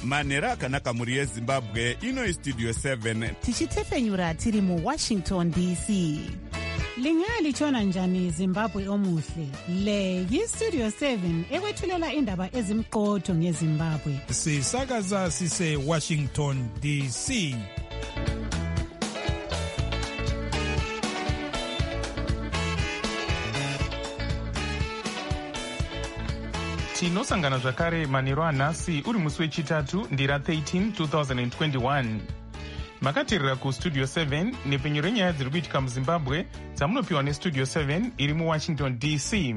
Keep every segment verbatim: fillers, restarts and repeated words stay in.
manhero akanaka mhuri yezimbabwe. Ino istudio seven tichitefenyura tiri muwashington D C. Lingalitshona njani Zimbabwe omuhle? Le yistudio seven ekwethulela indaba ezimqotho ngeZimbabwe. Sisakaza sise Washington D C. Tinosangana zvakare manhero anhasi uri musi wechitatu ndira thirteen two thousand twenty-one. Makateerera kustudio seven nepfenyuro renyaya dziri kuitika muzimbabwe dzamunopiwa nestudio seven iri muwashington D C.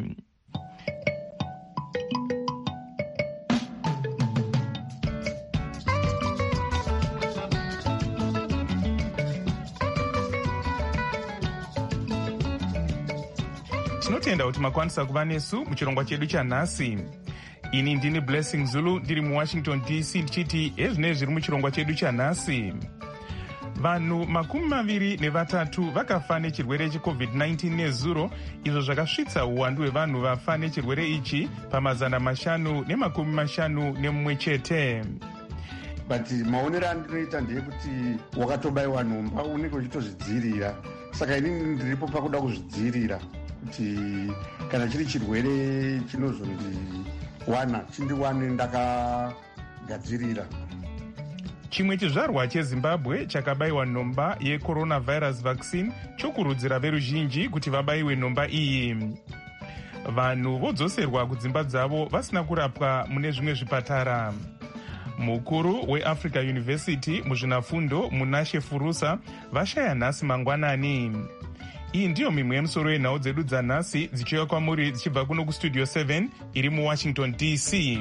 Tinotenda kuti makwanisa kuva nesu muchirongwa chedu chanhasi. Ini ndini Blessing Zulu ndiri muwashington D C ndichiti ezvinezvi zviri muchirongwa chedu chanhasi. Vanhu makumi maviri nevatatu vakafa nechirwere checovid nineteen nezuro, izvo zvakasvitsa uwandu hwevanhu vafa nechirwere ichi pamazana mashanu nemakumi mashanu nemumwe chete. But maonero andinoita ndeyekuti wakatobayiwa nhomba unenge uchitozvidzivirira. Saka inini ndiripo pakuda kuzvidzivirira kuti kana chiri chirwere chinozondiwana chindiwane ndakagadzirira. Chimwe chizvarwa cheZimbabwe chakabayiwa nhomba yecoronavirus vaccine chokurudzira veruzhinji kuti vabayiwe nhomba iyi. Vanhu vodzoserwa kudzimba dzavo vasina kurapwa mune zvimwe zvipatara. Mukuru weAfrica University muzvinafundo Munashe Furusa vashaya nhasi mangwanani. Iyi ndiyo mimwe yemusoro yenhau dzedu dzanhasi dzichiuya kwamuri dzichibva kuno kustudio seven iri muwashington D C.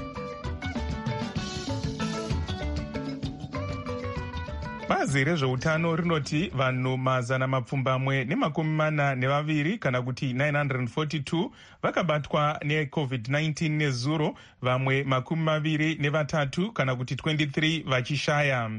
Bazi rezveutano rinoti vanhu mazana mapfumbamwe nemakumi mana nevaviri kana kuti nine hundred forty-two vakabatwa necovid nineteen nezuro, vamwe makumi maviri nevatatu kana kuti twenty-three vachishaya.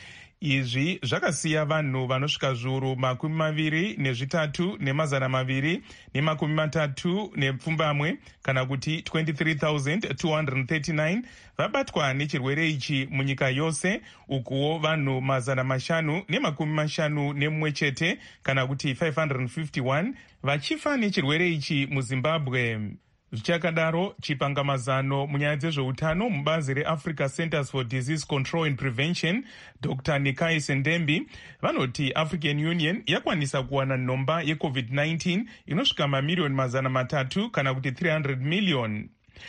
Izvi zvakasiya vanhu vanosvika zviuru makumi maviri nezvitatu nemazana maviri nemakumi matatu nepfumbamwe kana kuti twenty-three thousand two hundred thirty-nine vabatwa nechirwere ichi munyika yose, ukuwo vanhu mazana mashanu nemakumi mashanu nemumwe chete kana kuti five hundred fifty-one vachifa nechirwere ichi muZimbabwe. Zvichakadaro, chipangamazano munyaya dzezveutano mubazi reAfrica Centers for Disease Control and Prevention Doctor Nikai Sendembi vanoti African Union yakwanisa kuwana nhomba yecovid nineteen inosvika mamiliyoni mazana matatu kana kuti three hundred million.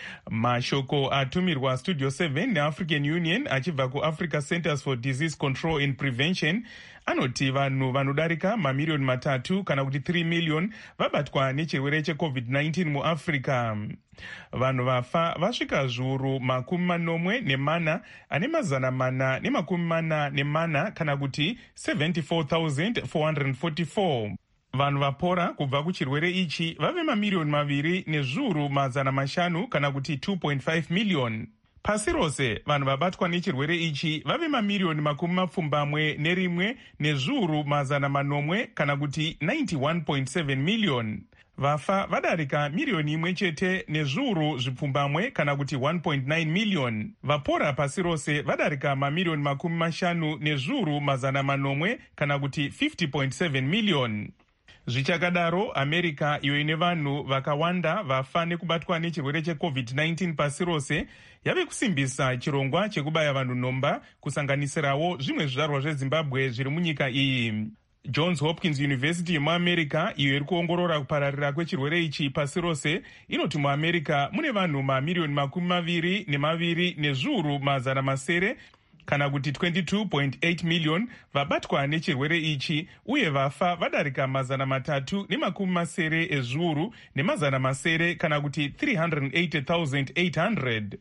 Mashoko atumirwa studio seven neAfrican Union achibva kuAfrica Centers for Disease Control and Prevention anoti vanhu vanodarika mamiliyoni matatu kana kuti three million vabatwa nechirwere checovid nineteen muAfrica. Vanhu vafa vasvika zviuru makumi manomwe nemana ane mazana mana nemakumi mana nemana kana kuti seventy-four thousand four hundred forty-four. Vanhu vapora kubva kuchirwere ichi vave mamiliyoni maviri nezviuru mazana mashanu kana kuti two point five million. Pasi rose vanhu vabatwa nechirwere ichi vave mamiliyoni makumi mapfumbamwe nerimwe nezviuru mazana manomwe kana kuti ninety-one point seven million. Vafa vadarika miliyoni imwe chete nezviuru zvipfumbamwe kana kuti one point nine million. Vapora pasi rose vadarika mamiliyoni makumi mashanu nezviuru mazana manomwe kana kuti fifty point seven million. Zvichakadaro, America iyo ine vanhu vakawanda vafa nekubatwa nechirwere checovid nineteen pasi rose yave kusimbisa chirongwa chekubaya vanhu nhomba kusanganisirawo zvimwe zvizvarwa zveZimbabwe zviri munyika iyi. Johns Hopkins University yemuAmerica iyo iri kuongorora kupararira kwechirwere ichi pasi rose inoti muAmerica mune vanhu mamiliyoni makumi maviri nemaviri nezviuru mazana masere kana kuti twenty-two point eight million vabatwa nechirwere ichi, uye vafa vadarika mazana matatu nemakumi masere ezviuru nemazana masere kana kuti three hundred eighty thousand eight hundred.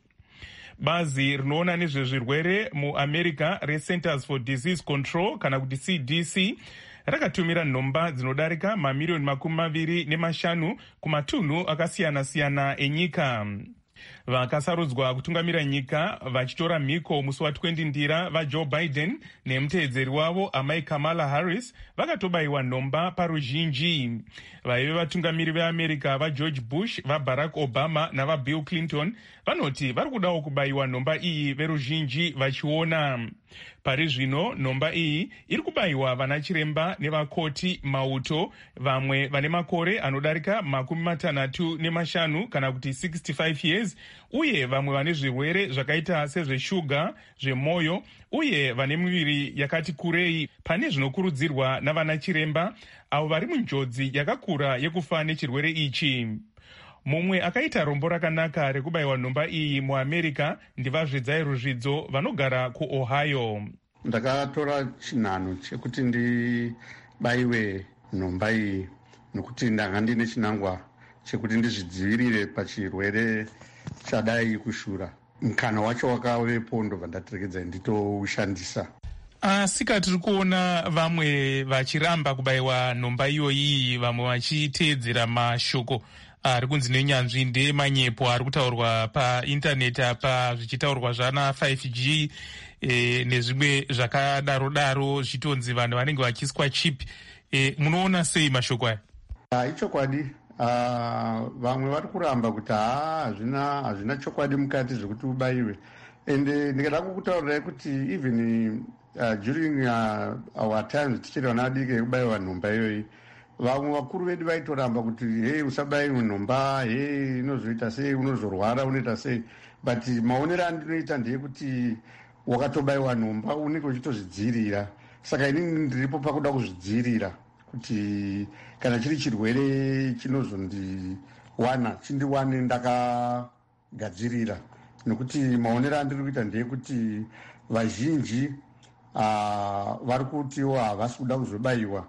Bazi rinoona nezvezvirwere muAmerica reCenters for Disease Control kana kuti C D C rakatumira nhomba dzinodarika mamiliyoni makumi maviri nemashanu kumatunhu akasiyana-siyana enyika. Vakasarudzwa kutungamira nyika vachitora mhiko musi wa20 ndira vaJoe Biden nemuteedzeri wavo amai Kamala Harris vakatobayiwa nhomba paruzhinji. Vaive vatungamiri veAmerica vaGeorge Bush, vaBarack Obama navaBill Clinton vanoti vari kudawo kubayiwa nhomba iyi veruzhinji vachiona. Pari zvino nhomba iyi iri kubayiwa vana chiremba nevakoti mauto, vamwe vane makore anodarika makumi matanhatu nemashanu kana kuti sixty-five years, uye vamwe vane zvirwere zvakaita sezveshuga, zvemwoyo uye vane miviri yakati kurei, pane zvinokurudzirwa navana chiremba avo vari munjodzi yakakura yekufa nechirwere ichi. Mumwe akaita rombo rakanaka rekubayiwa nhomba iyi muAmerica ndivazvidzai ruzvidzo vanogara kuOhio. Ndakatora chinhano chekuti ndibayiwe nhomba iyi nokuti ndanga ndine chinangwa chekuti ndizvidzivirire pachirwere chadai kushura. Mukana wacho wakavepo ndobva ndaterekedza nditoushandisa. Asika tiri kuona vamwe vachiramba kubayiwa nhomba iyoyi, vamwe vachiteedzera mashoko ari kunzi nenyanzvi ndeemanyepo ari kutaurwa paindaneti apa, zvichitaurwa zvana five G e, nezvimwe zvakadaro daro, zvitonzi vanhu vanenge vachiiswa chip. E, munoona sei mashoko aya? Uh, ichokwadi. Uh, vamwe vari kuramba kuti haa hazvina hazvina chokwadi mukati zvekuti ubayiwe. Ende ndikada kukutaurirai kuti even uh, during uh, our times tichiri vana vadiki yekubayiwa nhomba iyoyi, vamwe vakuru vedu vaitoramba kuti hei usabayiwe nhomba, hei inozoita sei, unozorwara, unoita sei. But maonero andinoita ndeyekuti wakatobayiwa nhomba unenge uchitozvidzivirira. Saka inini ndiripo pakuda kuzvidzivirira kuti kana chiri chirwere chinozondiwana chindiwane ndakagadzirira. Nekuti maonero andiri kuita ndeyekuti vazhinji uh, vari kutiwo havasi kuda kuzobayiwa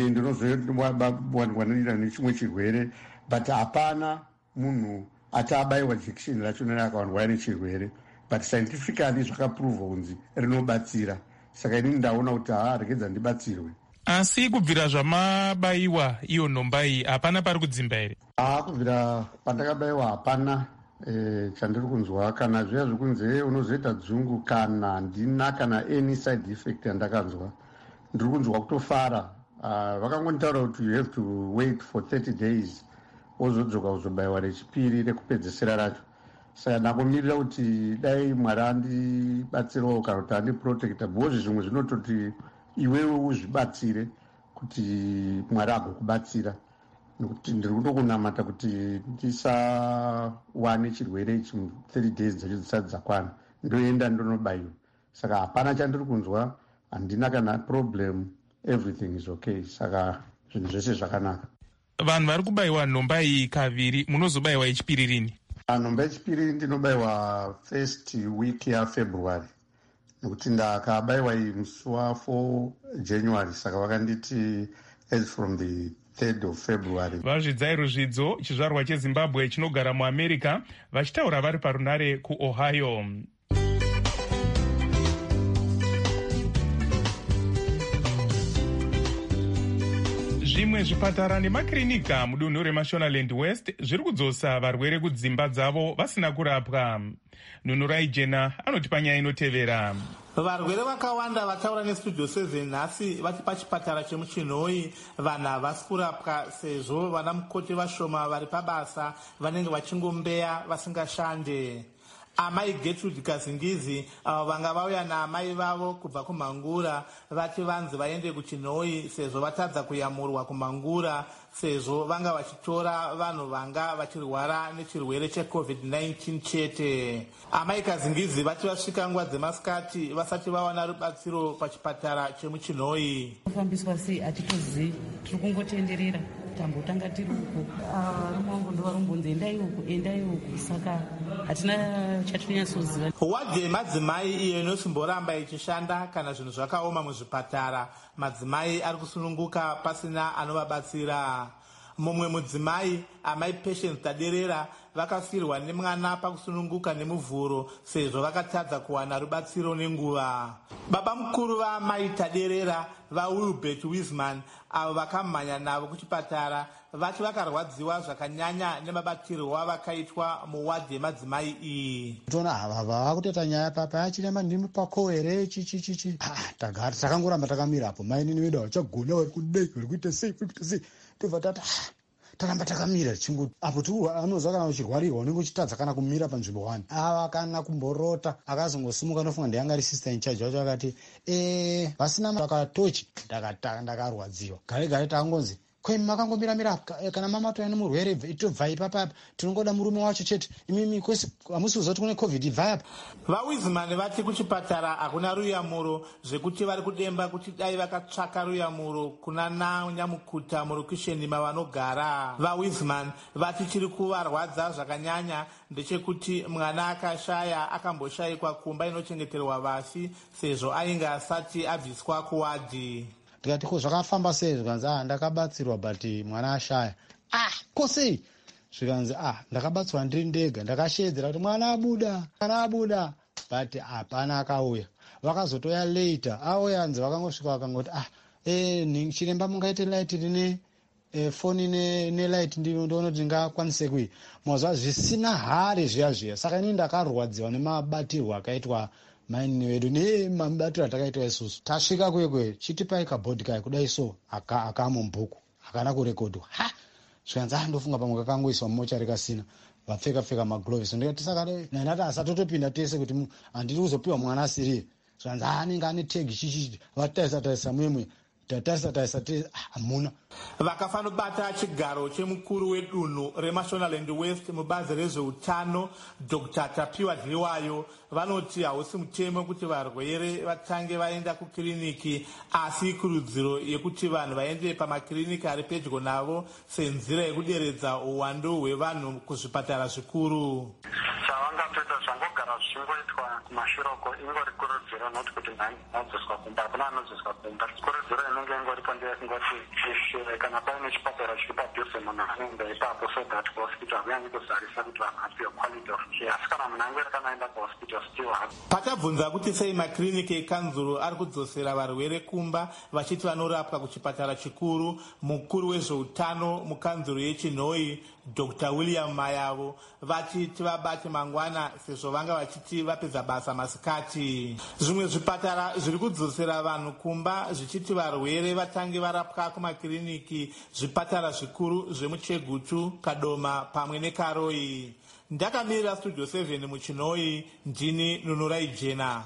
ndinozowanira nechimwe chirwere, but hapana munhu achabayiwa jekisheni rachona akawandwa nechirwere, but scientifically zvakapuruvwa kunzi rinobatsira. Saka inini ndaona kuti haa regedza ndibatsirwe. Asi kubvira zvamabayiwa iyo nhomba iyi hapana pari kudzimba here? Haa, kubvira pandakabayiwa hapana e, chandiri kunzwa. Kana zviya zvekunzi hey, unozoita dzungu kana handina kana any side effect yandakanzwa, ndiri kunzwa kutofara. Uh, vakangonitaura kuti you have to wait for thirty days wozodzoka kuzobayiwa rechipiri rekupedzisira racho. Saka ndakumirira kuti dai Mwari andibatsirawo kana kuti andiprotecta, bhozi zvimwe zvinototi iwewe uzvibatsire kuti Mwari agokubatsira. Nekuti ndiri kutokunamata kuti ndisawane chirwere ichi thirty days dzacho dzisati dzakwana ndoenda ndonobayiwa. Saka hapana chandiri kunzwa, handina kana problem, everything is okay. Saka zvinhu zvese zvakanaka. Vanhu vari kubayiwa nhomba iyi kaviri, munozobayiwa yechipiri rini? Nhomba yechipiri ndinobayiwa first week yaFebruary, nekuti ndakabayiwa iyi musi wa4 January, saka vakanditi as from the third of February. Vazvidzai ruzvidzo, chizvarwa cheZimbabwe chinogara muAmerica, vachitaura vari parunare kuOhio. Zvimwe zvipatara nemakirinika mudunhu reMashonaland West zviri kudzosa varwere kudzimba dzavo vasina kurapwa. Nunhu Raijena anoti panyaya inotevera. Varwere vakawanda vataura neStudio seven nhasi vati pachipatara chemuChinhoi vanhu havasi kurapwa sezvo vana mukoti vashoma vari pabasa vanenge vachingombeya vasingashande. Amai Gertrude Kazingizi avo vanga vauya naamai vavo kubva kuMhangura vati vanzi vaende kuChinhoi sezvo vatadza kuyamurwa kuMhangura sezvo vanga vachitora vanhu vanga vachirwara nechirwere checovid nineteen chete. Amai Kazingizi vati vasvika nguva dzemasikati vasati vawana rubatsiro pachipatara chemuChinhoi. Kufambiswa sei hatitozivi, tiri kungotenderera tambotanga tiri uko. Varume vangu ndo varumbonzi endai uko endai uko, saka hatina chatinyasoziva. Wadhi yemadzimai iyo inosimboramba ichishanda kana zvinhu zvakaoma muzvipatara, madzimai ari kusununguka pasina anovabatsira. mumwe mudzimai amai Patience Taderera vakafirwa nemwana pakusununguka nemuvhuro sezvo vakatadza kuwana rubatsiro nenguva. Baba mukuru vaamai Taderera vaWilbert Wiseman avo vakamhanya navo kuchipatara vati vakarwadziwa zvakanyanya nemabatirwo avakaitwa muwadhi yemadzimai iyi. Tona ava vakuteta nyaya papa achirema ndimi pako here chichichichi. Tagara takangoramba takamira hapo maini niweda wachagona vari kudai vari kuita sei vari kuita sei tobva tata taramba takamira chingu apo tu anozwa kana uchirwarirwa unenge uchitadza kana kumira panzvimbo wani ava kana kumborota akazongosimuka nofunga ndeyanga ari sister in charge wacho akati eh vasina vakatochi ndakarwadziwa gare gare tangonzi kwemi makangomiramira kana mama toya nemurwere itobva ipapa tinongoda murume wacho chete imimi kwese hamusi kuzoti kune covid ibva apa. VaWiseman vati kuchipatara hakuna ruyamuro zvekuti vari kudemba kuti dai vakatsvaka ruyamuro kuna nanyamukuta murokisheni mavanogara. VaWiseman vati chiri kuvarwadza zvakanyanya ndechekuti mwana akashaya akamboshayikwa kumba inochengeterwa vafi sezvo ainge asati abviswa kuwadhi. Tikati ko zvakafamba sei zvikanzi ah ndakabatsirwa but mwana ashaya ah kosei zvikanzi ah ndakabatsirwa ndiri ndega ndakashedzera kuti mwana abuda mwana abuda but hapana akauya. Vakazotoya later auya nzi vakangosvika vakangoti ah eh chiremba mungaite light rine eh, foni ne, ne light ndinoona kuti ndingakwanise kui mazva zvisina hari zviya zviya saka ini ndakarwadziwa nemabatirwo akaitwa maini wedu nemabatiro atakaitwa isusu. Tasvika kwekwe chitipai kabhodhi kai kudai so akamubhuku akana kurekodwa ha zvikanzi ndofunga pamwe kakangoiswa mumochari kasina vapfeka pfeka magloves ndikati saka nainati asatotopinda tese kuti handiri kuzopiwa mwana asiriye zvikanzi anenge ane tegi chichichi vatarisa tarisa mwemwe tatarisa tarisa te hamuna. Vakafanobata chigaro chemukuru wedunhu reMashonaland West mubazi rezveutano Doctor Tapiwa Dliwayo vanoti hausi mutemo kuti varwere vatange vaenda kukiriniki asi ikurudziro yekuti vanhu vaende pamakiriniki ari pedyo navo senzira yekuderedza uwandu hwevanhu kuzvipatara zvikuru. Chavangapedza zvangogara zvichingoitwa kumashuroko ingori kurudziro noti kuti mhadziswa kumba hakuna anodziswa kumba. Kurudziro inenge ingoripo ndeyekungoti ishure kana paine chipatara chiri padhuze munhu anoenda ipapo so that kuhospital hakunyanyi kuzarisa kuti vanhu apiwe quality of care asi kana munhu angori kana aenda kuhospital still hapo. Patabvunza kuti sei makiriniki ekanzuro ari kudzosera varwere kumba vachiti vanorapwa kuchipatara chikuru, mukuru wezveutano mukanzuro yechinhoi Doctor William Mayavo vati tivabate mangwana sezvo vanga vachiti vapedza basa masikati. Zvimwe zvipatara zviri kudzosera vanhu kumba zvichiti varwere vatange varapwa kumakiriniki zvipatara zvikuru zvemuChegutu, Kadoma pamwe neKaroi. Ndakamirira Studio seven muchinhoi ndini Nunurai Jena.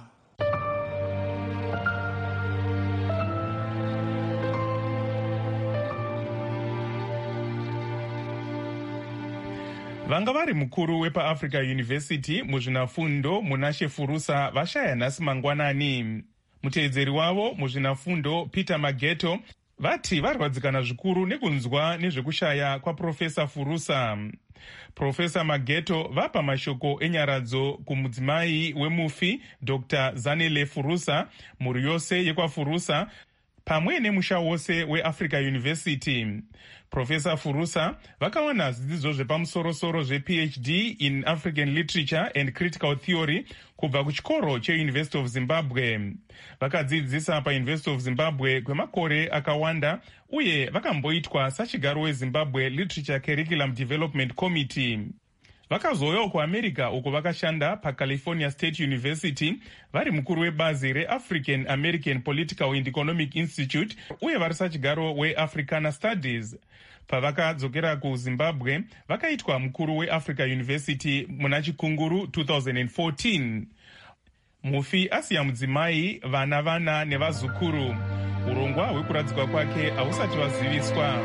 Vanga vari mukuru wepaAfrica University muzvinafundo munashe Furusa vashaya nhasi mangwanani. Muteedzeri wavo muzvinafundo Peter Mageto vati varwadzikana zvikuru nekunzwa nezvekushaya kwaProfesa Furusa. Profesa Mageto vapa mashoko enyaradzo kumudzimai wemufi Doctor Zanele Furusa, mhuri yose yekwaFurusa pamwe nemusha wose weAfrica University. Profesa Furusa vakawana zvidzidzo zvepamusorosoro zvePhD in African Literature and Critical Theory kubva kuchikoro cheUniversity of Zimbabwe. Vakadzidzisa paUniversity of Zimbabwe kwemakore akawanda uye vakamboitwa sachigaro weZimbabwe Literature Curriculum Development Committee. Vakazouyawo kuAmerica uko vakashanda paCalifornia State University vari mukuru webazi reAfrican American Political and Economic Institute uye vari sachigaro weAfricana Studies. Pavakadzokera kuZimbabwe vakaitwa mukuru weAfrica University muna chikunguru two thousand fourteen. Mufi asiya mudzimai, vana vana nevazukuru. Urongwa hwekuradzikwa kwake hausati waziviswa.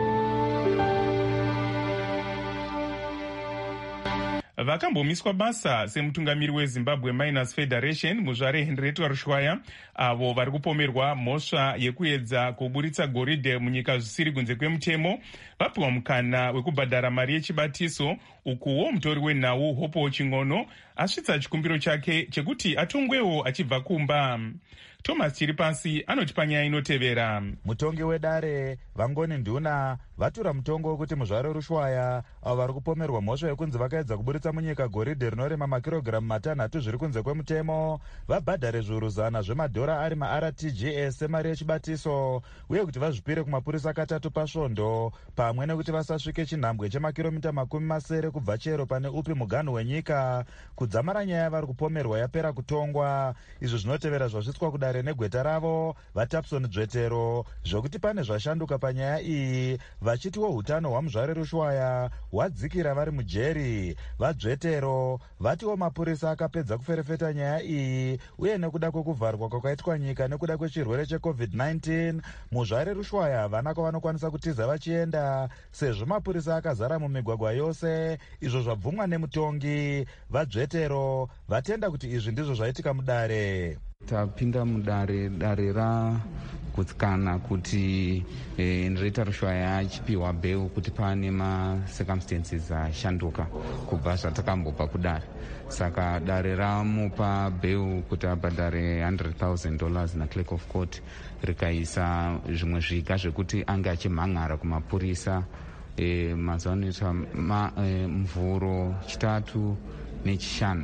Vakambomiswa basa semutungamiri weZimbabwe Miners Federation muzvare Henrietta Rushwaya avo vari kupomerwa mhosva yekuedza kuburitsa goridhe munyika zvisiri kunze kwemutemo vapiwa mukana wekubhadhara mari yechibatiso, ukuwo mutori wenhau Hopo Ching'ono asvitsa chikumbiro chake chekuti atongwewo achibva kumba. Thomas Chiripasi anoti panyaya inotevera. Mutongi wedare Vangoni Nduna vatura mutongo wekuti muzvare rushwaya avo vari kupomerwa mhosva yekunzi vakaedza kuburitsa munyika goridhe rinorema makirogiramu matanhatu zviri kunze kwemutemo vabhadhare zviuru zana zvemadhora ari ma-R T G S semari yechibatiso, uye kuti vazvipire kumapurisa katatu pasvondo, pamwe nekuti vasasvike chinhambwe chemakiromita makumi masere kubva chero pane upi muganhu wenyika. Kudzamara nyaya vari kupomerwa yapera kutongwa. Izvi zvinotevera zvasvitswa kudare negweta ravo vaTapson Dzvetero zvokuti pane zvashanduka panyaya iyi, vachitiwo hutano hwamuzvare rushwaya hwadzikira vari mujeri. VaDzvetero vatiwo mapurisa akapedza kuferefeta nyaya iyi, uye nekuda kwekuvharwa kwakaitwa nyika nekuda kwechirwere checovid nineteen, muzvare rushwaya havana kwavanokwanisa kutiza vachienda sezvo mapurisa akazara mumigwagwa yose, izvo zvabvumwa nemutongi. VaDzvetero vatenda kuti izvi ndizvo zvaitika mudare. Tapinda mudare dare rakutsikana kuti eh, ndireta rushwaya achipiwa beu kuti pane macircumstances ashanduka kubva zvatakambobva kudare, saka dare ramupa beu kuti abhadhare one hundred thousand dollars na clerk of court, rikaisa zvimwe zviga zvekuti ange achimhan'ara kumapurisa eh, mazuva anoita ma, eh, mvuro chitatu nechishanu,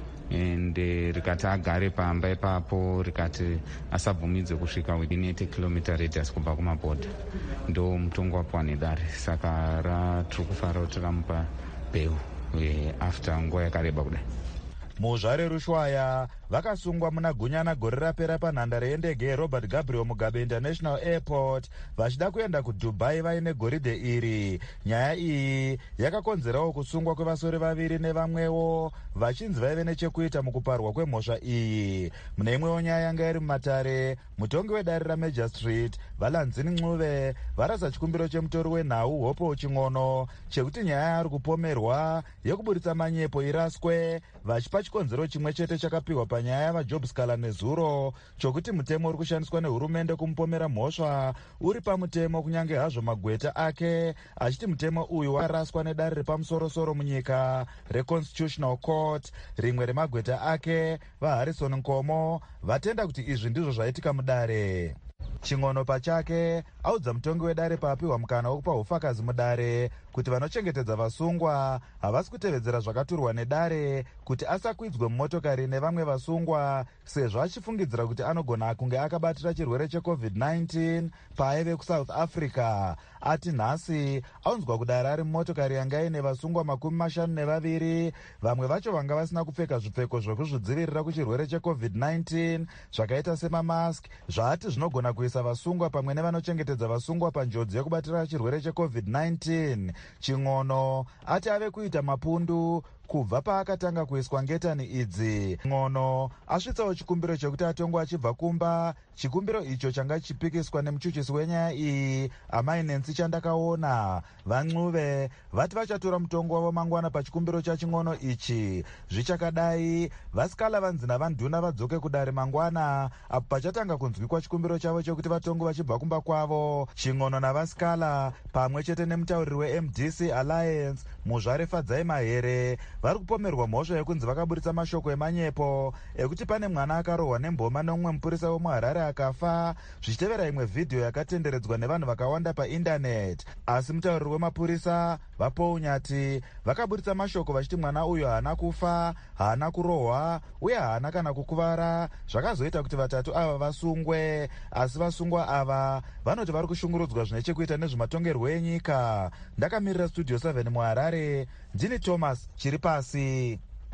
ende rikati agare pamba ipapo, rikati asabvumidzwe kusvika within eighty kilometer radius kubva kumabhodha. Ndo mutongo wapiwa nedare, saka ratiri kufara kuti ramupa beu e, after nguva yakareba kudai. Muzvare rushwaya vakasungwa muna gunyana gore rapera panhandare yendege yeRobert Gabriel Mugabe International Airport vachida kuenda kuDubai vaine goridhe iri. Nyaya iyi yakakonzerawo kusungwa kwevasori vaviri nevamwewo vachinzi vaive nechekuita mukuparwa kwemhosva iyi. Mune imwewo nyaya yanga iri mumatare, mutongi wedare raMajor Street Valanzini Ncube varasa chikumbiro chemutori wenhau Hopo Ching'ono chekuti nyaya yaari kupomerwa yekuburitsa manyepo iraswe, vachipa chikonzero chimwe chete chakapiwa panyaya yavaJob Scala nezuro chokuti mutemo uri kushandiswa nehurumende kumupomera mhosva uri pamutemo, kunyange hazvo magweta ake achiti mutemo uyu wakaraswa nedare repamusorosoro munyika reConstitutional Court. Rimwe remagweta ake vaHarrison Nkomo vatenda kuti izvi ndizvo zvaitika mudare. Ching'ono pachake audza mutongi wedare paapiwa mukana wokupa ufakazi mudare kuti vanochengetedza vasungwa havasi kutevedzera zvakaturwa nedare kuti asakwidzwe mumotokari nevamwe vasungwa, sezvo achifungidzira kuti anogona kunge akabatira chirwere checovid nineteen paaive kuSouth Africa. Ati nhasi aunzwa kudare ari mumotokari yanga ine vasungwa makumi mashanu nevaviri, vamwe vacho vanga vasina kupfeka zvipfeko zvokuzvidzivirira kuchirwere checovid nineteen zvakaita semamask, zvaati zvinogona kuisa vasungwa pamwe nevanochengetedza vasungwa panjodzi yekubatira chirwere checovid nineteen. Ching'ono ati ave kuita mapundu kubva paakatanga kuiswa ngetani idzi. Ng'ono asvitsawo chikumbiro chekuti atongwa achibva kumba. Chikumbiro icho changa chipikiswa nemuchuchisi wenyaya iyi Amai Nancy Chandakaona. VaNcube vati vachatora mutongo wavo mangwana pachikumbiro chaching'ono ichi. Zvichakadai, vaScala vanzi navanduna vadzoke kudare mangwana apo pachatanga kunzwikwa chikumbiro chavo chekuti vatongo vachibva kumba kwavo. Ching'ono navaScala pamwe chete nemutauriri weM D C Alliance Muzvare Fadzai Mahere vari kupomerwa mhosva yekunzi vakaburitsa mashoko emanyepo ekuti pane mwana akarohwa nemboma neumwe mupurisa wemuHarare akafa, zvichitevera imwe vhidhiyo yakatenderedzwa nevanhu vakawanda paindaneti. Asi mutauriri wemapurisa vaPaul Nyati vakaburitsa mashoko vachiti mwana uyu haana kufa, haana kurohwa uye haana kana kukuvara, zvakazoita kuti vatatu ava vasungwe. Asi vasungwa ava vanoti vari kushungurudzwa zvine chekuita nezvematongerwo enyika. Ndakamirira Studio seven muHarare, ndini Thomas chiri pasi.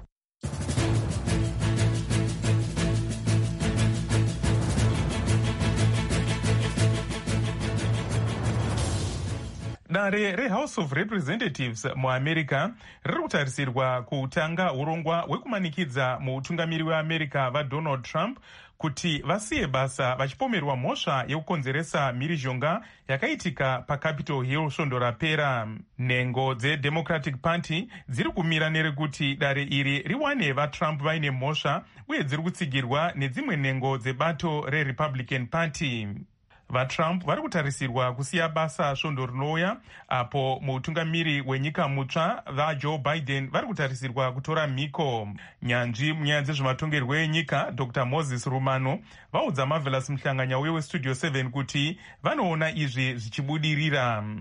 Dare reHouse of Representatives muAmerica riri kutarisirwa kutanga urongwa hwekumanikidza muutungamiri weAmerica vaDonald Trump kuti vasiye basa vachipomerwa mhosva yekukonzeresa mhirizhonga yakaitika paCapitol Hill svondo rapera. Nhengo dzeDemocratic Party dziri kumira nerekuti dare iri riwane vaTrump vaine mhosva uye dziri kutsigirwa nedzimwe nhengo dzebato reRepublican Party. VaTrump vari kutarisirwa kusiya basa svondo rinouya, apo muutungamiri wenyika mutsva vaJoe Biden vari kutarisirwa kutora mhiko. Nyanzvi munyaya dzezvematongerwo enyika Doctor Moses Rumano vaudza Marvelous Muhlanganya weStudio seven kuti vanoona izvi zvichibudirira.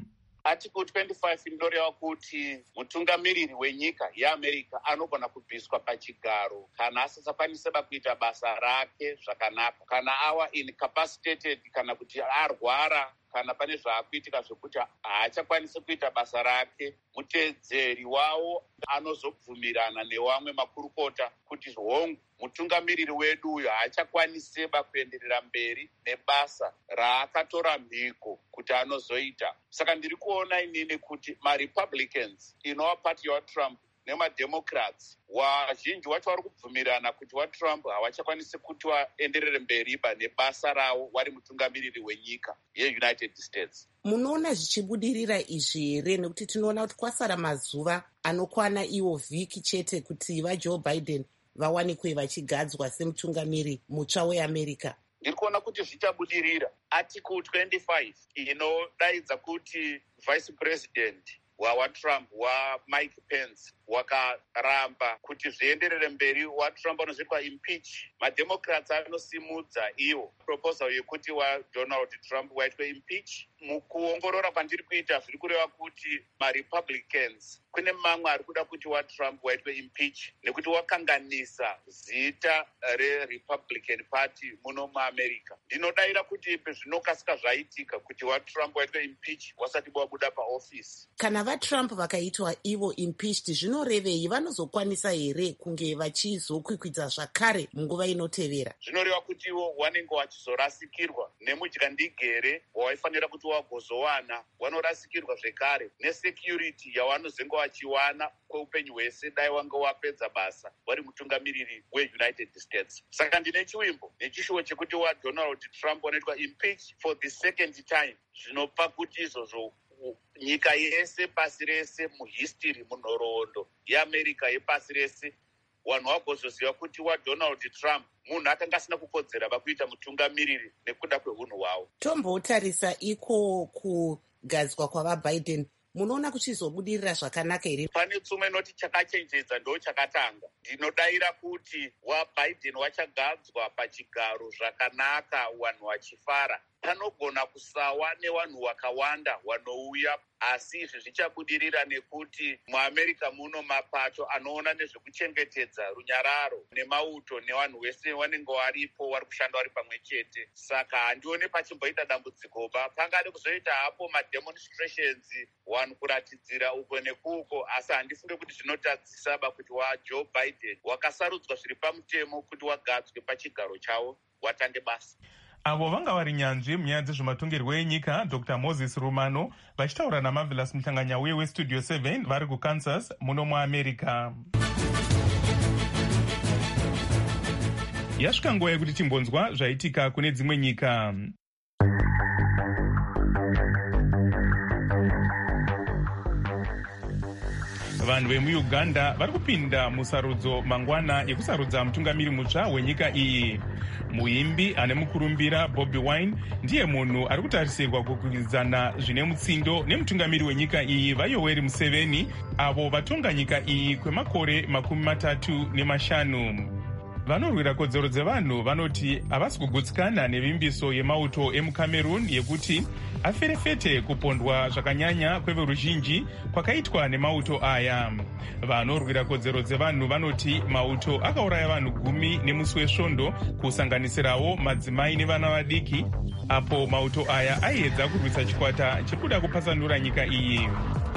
article twenty-five inoreva kuti mutungamiriri wenyika yeamerica anogona kubviswa pachigaro kana asisakwanisaba kuita basa rake zvakanaka, kana awa incapacitated, kana kuti arwara, kana pane zvaakuitika zvekuti haachakwanisi kuita basa rake. Mutedzeri wawo anozobvumirana nevamwe makurukota kuti hongu, mutungamiriri wedu uyu haachakwaniseba kuenderera mberi nebasa raakatora mhiko kuti anozoita. Saka ndiri kuona inini kuti maRepublicans, inova pati yaTrump, nemademocrats, wazhinji wacho vari kubvumirana kuti waTrump havachakwanisi kuti vaenderere mberiba nebasa ravo vari mutungamiriri wenyika yeUnited States. Munoona zvichibudirira izvi here? Nekuti tinoona kuti kwasara mazuva anokwana iwo vhiki chete kuti vaJoe Biden vawanikwe vachigadzwa semutungamiri mutsva weAmerica. Ndiri kuona kuti zvichabudirira. Article twenty-five inodaidza kuti vice president waTrump waMike Pence wakaramba kuti zvienderere mberi, waTrump anozoitwa impeach. MaDemocrats anosimudza iwo proposal yekuti waDonald Trump waitwe impeach. Mukuongorora kwandiri kuita zviri kureva kuti maRepublicans kune mamwe ari kuda kuti waTrump waitwe impeach nekuti wakanganisa zita reRepublican Party muno muAmerica. Ndinodaira kuti ipe zvinokasika zvaitika kuti waTrump waitwe impeach wasati wabuda paofisi. Kana vaTrump vakaitwa ivo impeached, zvinorevei? Vanozokwanisa here kunge vachizokwikwidza zvakare munguva inotevera? Zvinoreva kuti ivo vanenge vachizorasikirwa nemudyandigere wavaifanira kuti wagozowana, vanorasikirwa zvekare nesecurity yavanozenge vachiwana kweupenyu hwese dai wanga wapedza basa vari mutungamiriri weUnited States. Saka ndine chiwimbo nechishuwo chekuti waDonald Trump wanoitwa impeach for the second time. Zvinopa kuti izvozvo nyika yese pasi rese muhistory, munhoroondo yeAmerica yepasi rese, vanhu vagozoziva kuti waDonald Trump munhu akanga asina kukodzera vakuita mutungamiriri nekuda kweunhu hwavo. Tombotarisa iko kugadzwa kwavaBiden, munoona kuchizobudirira zvakanaka here? Pane tsumwe inoti chakachenjedza ndo chakatanga. Ndinodaira kuti waBiden wachagadzwa pachigaro zvakanaka, vanhu vachifara. Panogona kusawa nevanhu vakawanda vanouya, asi izvi zvichabudirira nekuti muAmerica muno mapato anoona nezvekuchengetedza runyararo nemauto nevanhu vese vanenge varipo vari kushanda vari pamwe chete. Saka handione pachimboita dambudzikoba. Pangade kuzoita hapo mademonstrations, vanhu kuratidzira uko nekuko, asi handifunge kuti zvinotadzisaba kuti waJoe Biden wakasarudzwa zviri pamutemo kuti wagadzwe pachigaro chavo watange basa. Avo vanga vari nyanzvi munyaya dzezvematongerwo enyika, Doctor Moses Rumano, vachitaura naMarvelous Muhlanganya uye weStudio seven vari kuKansas muno muAmerica. Yasvika nguva yekuti timbonzwa zvaitika kune dzimwe nyika. Vanhu vemuUganda vari kupinda musarudzo mangwana yekusarudza mutungamiri mutsva wenyika iyi. Muimbi ane mukurumbira Bobi Wine ndiye munhu ari kutarisirwa kukwikwidzana zvine mutsindo nemutungamiri wenyika iyi vaYoweri Museveni, avo vatonga nyika iyi kwemakore makumi matatu nemashanu. Vanorwira kodzero dzevanhu vanoti havasi kugutsikana nevimbiso yemauto emuCameroon yekuti aferefete kupondwa zvakanyanya kweveruzhinji kwakaitwa nemauto aya. Vanorwira kodzero dzevanhu vanoti mauto akauraya vanhu gumi nemusi wesvondo, kusanganisirawo madzimai nevana vadiki, apo mauto aya aiedza kurwisa chikwata chekuda kupasanura nyika iyi.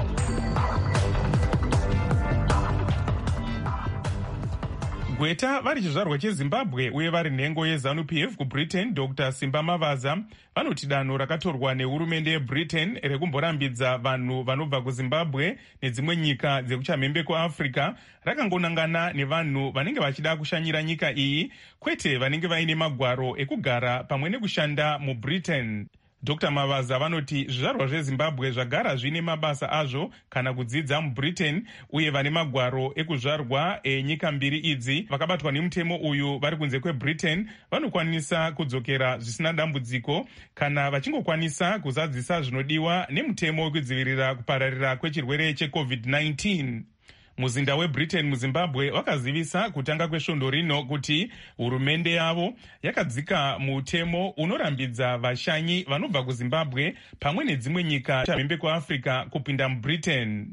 Gweta vari chizvarwa cheZimbabwe uye vari nhengo yeZANU-P F kuBritain, Doctor Simba Mavaza, vanoti danho rakatorwa nehurumende yeBritain rekumborambidza vanhu vanobva kuZimbabwe nedzimwe nyika dzekuchamhembe kuAfrica rakangonangana nevanhu vanenge vachida kushanyira nyika iyi, kwete vanenge vaine magwaro ekugara pamwe nekushanda muBritain. Doctor Mavaza vanoti zvizvarwa zveZimbabwe zvagara zvine mabasa azvo kana kudzidza muBritain, uye vane magwaro ekuzvarwa enyika mbiri idzi vakabatwa nemutemo uyu vari kunze kweBritain vanokwanisa kudzokera zvisina dambudziko kana vachingokwanisa kuzadzisa zvinodiwa nemutemo wekudzivirira kupararira kwechirwere checovid nineteen. muzinda webritain muzimbabwe wakazivisa kutanga kwesvondo rino kuti hurumende yavo yakadzika mutemo unorambidza vashanyi vanobva kuzimbabwe pamwe nedzimwe nyika chamhembe kuafrica kupinda mubritain.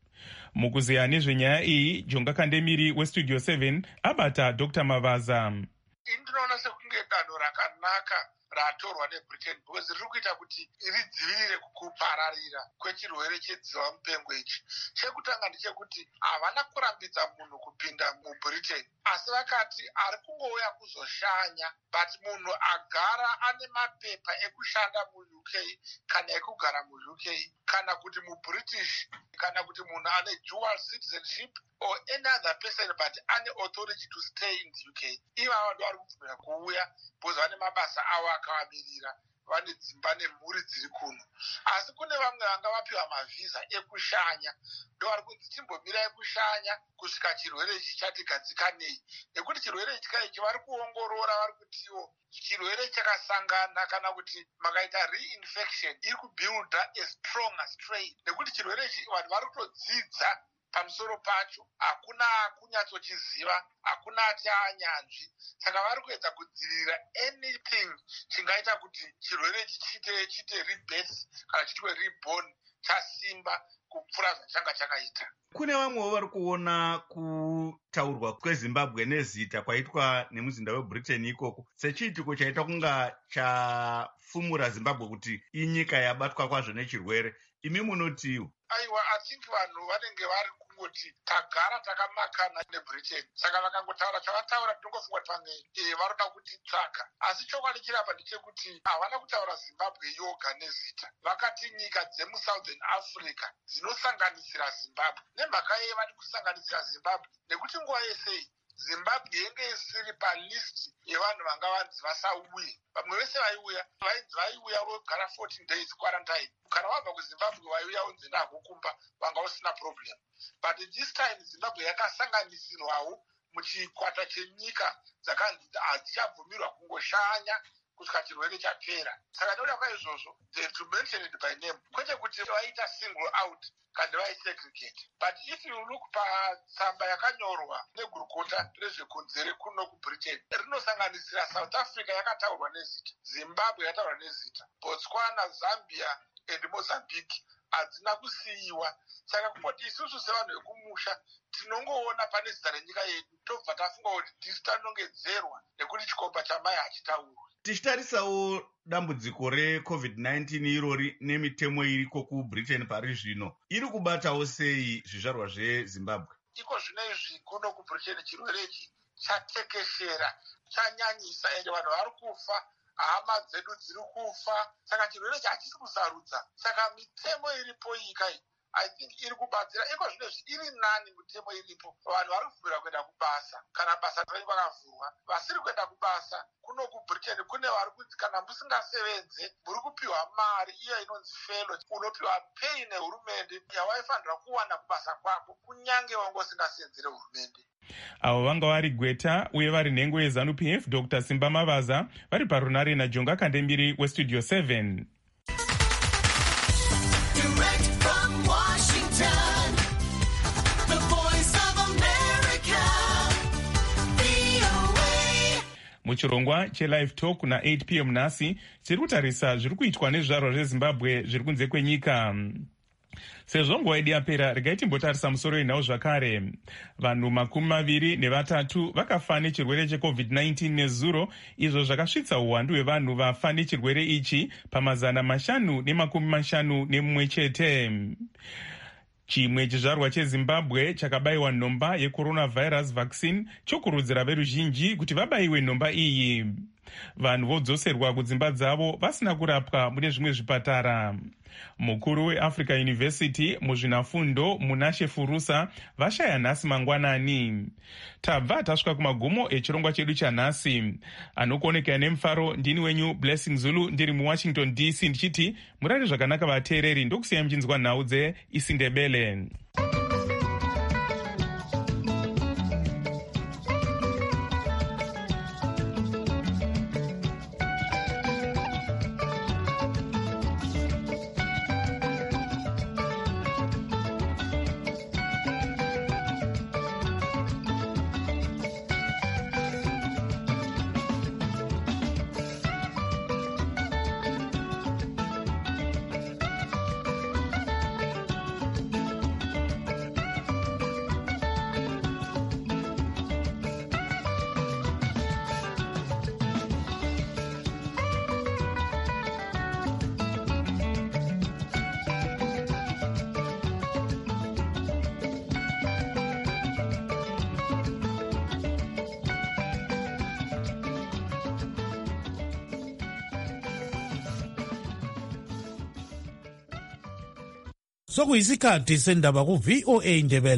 Mukuzeya nezvenyaya iyi, Jonga Kandemiri westudio seven abata Doctor Mavaza. Ndinoona sekunge danho rakanaka ratorwa nebritain because riri kuita kuti ridzivirire kupararira kwechirwere chedziva mupengo ichi. Chekutanga ndechekuti havana kurambidza munhu kupinda mubritain, asi vakati ari kungouya kuzoshanya, but munhu agara ane mapepa ekushanda mu-U K kana ekugara mu-U K kana kuti mu-British kana kuti munhu ane dual citizenship or any other person but ane authority to stay in the U K. Ivava ndo vari kubvira kuuya because vane mabasa avo akawamirira, vane dzimba nemhuri dziri kuno. Asi kune vamwe vanga vapiwa mavhisa ekushanya, ndo vari kunzi timbomirai kushanya kusvika chirwere ichi chatigadzikanei, nekuti chirwere ichi kaichi vari kuongorora, vari kutiwo chirwere chakasangana kana kuti makaita reinfection iri kubuilda a stronger strain, nekuti chirwere ichi vanhu vari kutodzidza pamusoro pacho, hakuna kunyatsochiziva, hakuna ati anyanzvi. Saka vari kuedza kudzivirira anything chingaita kuti chirwere ichi chite chite rebirth kana chitwe reborn chasimba kupfuura zvachanga chakaita. Kune vamwewo vari kuona kutaurwa kwezimbabwe nezita kwaitwa nemuzinda webritain ikoko sechiitiko chaita kunga chafumura zimbabwe kuti inyika yabatwa kwazvo nechirwere. Imi munotiwo? Aiwa, I think vanhu vanenge vari kungoti tagara takamakana nebritain, saka vakangotaura chavataura tinongofunga kuti vamwe e, varoda kuti tsvaka. Asi chokwadi chirapa ndechekuti havana kutaura zimbabwe yoga nezita, vakati nyika dzemusouthern africa dzinosanganisira zimbabwe. Nemhaka yeye vati kusanganisira zimbabwe nekuti nguva yese zimbabwe yenge isiri palist yevanhu vanga vanzi vasauye. Vamwe vese vaiuya vainzi vaiuya vogara fourteen days quarantine. Kana wabva kuzimbabwe vaiuya unzi ndagokumba vanga usina problem. But this time zimbabwe yakasanganisirwawo muchikwata chenyika dzakanzi hadzichabvumirwa kungoshanya kusvika chirwere chapera. Saka ndoda kwaizvozvo they to mention it by name, kwete kuti vaita single out kana vaisegregate. But if you look patsamba yakanyorwa negurukota rezvekunzere kuno kubritain, rinosanganisira South Africa yakataurwa nezita, Zimbabwe yataurwa nezita, Botswana, Zambia and Mozambique hadzina kusiyiwa. Saka kungoti isusu sevanhu vekumusha tinongoona pane zita renyika yedu tobva tafunga kuti tisu tanongedzerwa nekuti chikomba chamai hachitaurwa. Tichitarisawo dambudziko recovid nineteen irori nemitemo iriko kubritain pari zvino, iri kubatawo sei zvizvarwa zvezimbabwe? Iko zvino izvi kuno kubritain chirwere ichi chatekeshera, chanyanyisa, ende vanhu vari kufa, hama dzedu dziri kufa. Saka chirwere ichi hachisi kusarudza. Saka mitemo iripo nyika iyi I think iri kubatsira. Iko zvino izvi iri nani mitemo iripo, vanhu vari kubvira kuenda kubasa kana basa rinenge rakavhurwa. Vasiri kuenda kubasa kuno kubritain kune vari kuti kana musingasevenze muri kupiwa mari iyo inonzi felo, unopiwa pei nehurumende yawaifanira kuwana kubasa kwako kunyange wange usingasenzere hurumende. Avo vanga vari Gweta uye vari nhengo yeZANU P F Doctor Simba Mavaza vari parunare naJonga Kandemiri westudio seven. Muchirongwa chelive talk na eight p m nhasi tiri kutarisa zviri kuitwa nezvizvarwa zvezimbabwe zviri kunze kwenyika. Sezvo nguva yedu yapera, regai timbotarisa musoro wenhau zvakare. Vanhu makumi maviri nevatatu vakafa nechirwere checovid nineteen nezuro, izvo zvakasvitsa uwandu hwevanhu vafa nechirwere ichi pamazana mashanu nemakumi mashanu nemumwe chete. Chimwe chizvarwa cheZimbabwe chakabayiwa nhomba yecoronavirus vaccine chokurudzira veruzhinji kuti vabayiwe nhomba iyi. Vanhu vodzoserwa kudzimba dzavo vasina kurapwa mune zvimwe zvipatara. Mukuru weAfrica University muzvinafundo Munashe Furusa vashaya nhasi mangwanani. Tabva tasvika kumagumo echirongwa chedu chanhasi. Anokuonekera nemufaro ndini wenyu Blessing Zulu ndiri muWashington D C ndichiti murari zvakanaka vateereri, ndokusiya mchinzwa nhau dzeIsindebele. sokuyisikhathi sendaba ku-V O A Ndebele.